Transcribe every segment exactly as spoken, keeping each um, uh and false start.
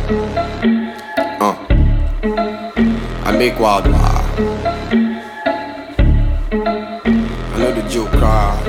Uh, I make wild wild. I know the joke cry.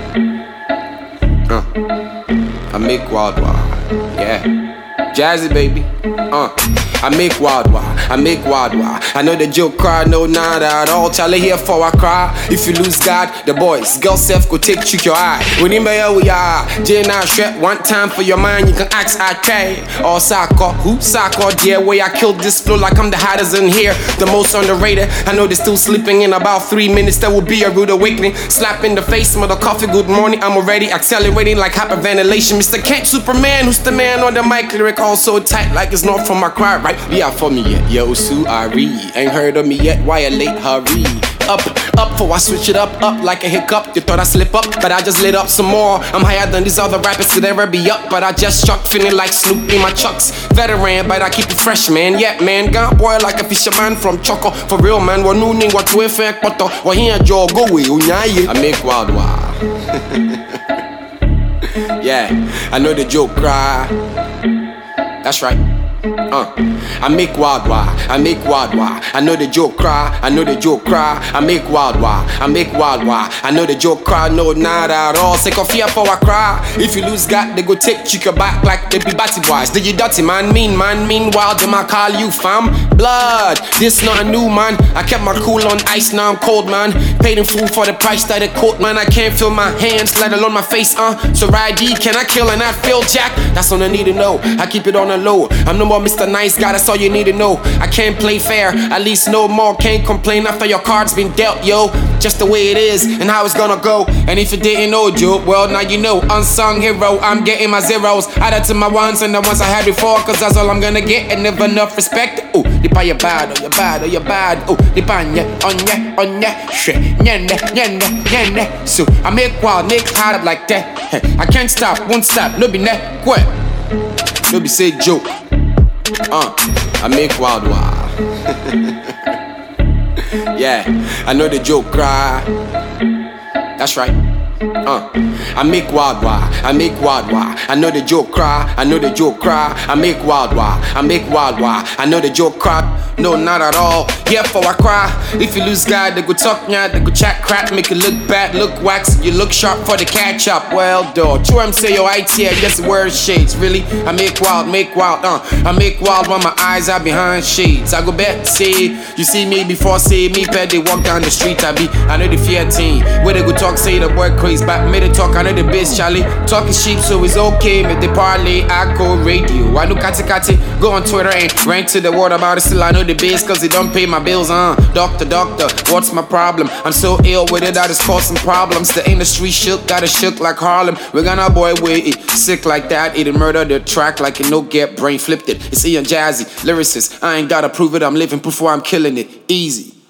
Uh, I make wild wild. Yeah, Jazzy baby. Uh, I make wild wild. I make wild wild. I know the joke cry, no nada at all. Charlie here for a cry. If you lose God, the boys, girl self go take trick your eye. When in here we are, Jane I shred one time for your mind. You can ask I K or Sako. Who Sako? Dear way I killed this flow like I'm the hottest in here, the most underrated. I know they're still sleeping in about three minutes. There will be a rude awakening. Slap in the face, mother coffee. Good morning. I'm already accelerating like hyperventilation. Mister Kent Superman, who's the man on the mic? Lyric all so tight like it's not from my cry, right? Yeah, for me yet, yo, Sue Ari. Ain't heard of me yet, why a late hurry? Up, up, for I switch it up, up like a hiccup. You thought I slip up, but I just lit up some more. I'm higher than these other rappers could ever be up, but I just struck, feeling like Snoop in my chucks. Veteran, but I keep it fresh, man. Yeah, man, got boy like a fisherman from Choco. For real, man, what new name, what to effect, what the, what here, Joe, go away, I make wild wild. Yeah, I know the joke cry. That's right. Uh, I make wild wild, I make wild wild. I know the joke cry, I know the joke cry. I make wild wild, I make wild wild. I know the joke cry, no not at all. Sick of fear for a cry. If you lose God, they go take chicken back like they be batty boys. Did you dirty man, mean man, meanwhile them I call you fam. Blood, this not a new man. I kept my cool on ice, now I'm cold man. Paid in full for the price that it quote man. I can't feel my hands, let alone my face. Uh, so Ride, can I kill and not feel Jack? That's all I need to know. I keep it on the low. I'm no more Mister Nice Guy, that's all you need to know. I can't play fair, at least no more. Can't complain after your cards been dealt, yo. Just the way it is and how it's gonna go. And if you didn't know, Joe, well now you know. Unsung hero, I'm getting my zeros added to my ones and the ones I had before, cause that's all I'm gonna get and never enough respect. Oh, the buy you bad, oh you bad, oh you bad. Oh, the pan ya, on ya, on ya. Shit, nyende, nyende, nyende. So I make wild, make hard up like that. Hey, I can't stop, won't stop, no be net, quit. No be say joke. Uh, I make wild wild. Yeah, I know the joke cry. That's right. Uh, I make wild wild, I make wild wild. I know the joke cry, I know the joke cry. I make wild wild, I make wild wild. I know the joke cry, no not at all. Yeah, for I cry. If you lose God, they go talk yeah, they go chat crap, make you look bad, look wax. You look sharp for the catch up. Well, dog, true I'm say yo I T, I guess the word shades. Really, I make wild, make wild. Uh, I make wild when my eyes are behind shades. I go back to say, you see me before say me bad. They walk down the street, I be, I know the fear team. Where they go talk, say the word crazy. Back made it talk, I know the bitch, Charlie. Talking sheep, so it's okay. Make the parlay, I go radio. I know Kati Kati, go on Twitter and rank to the word about it. Still I know the base, cause they don't pay my bills, uh. Doctor, doctor, what's my problem? I'm so ill with it that it's causing problems. The industry shook, got it shook like Harlem. We're gonna boy with it, sick like that. It murder the track like it no get brain flipped it. It's Ian Jazzy, lyricist. I ain't gotta prove it, I'm living proof where I'm killing it. Easy.